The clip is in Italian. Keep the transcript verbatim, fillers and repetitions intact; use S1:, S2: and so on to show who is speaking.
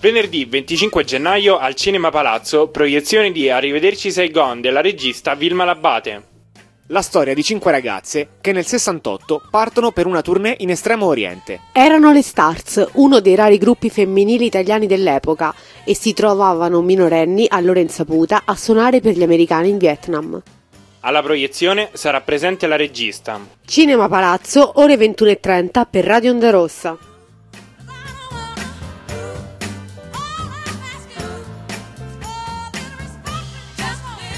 S1: Venerdì venticinque gennaio al Cinema Palazzo, proiezione di Arrivederci Saigon della regista Vilma Labate.
S2: La storia di cinque ragazze che nel sessantotto partono per una tournée in Estremo Oriente.
S3: Erano le Stars, uno dei rari gruppi femminili italiani dell'epoca, e si trovavano minorenni a loro insaputa a suonare per gli americani in Vietnam.
S1: Alla proiezione sarà presente la regista.
S3: Cinema Palazzo, ore ventuno e trenta per Radio Onda Rossa.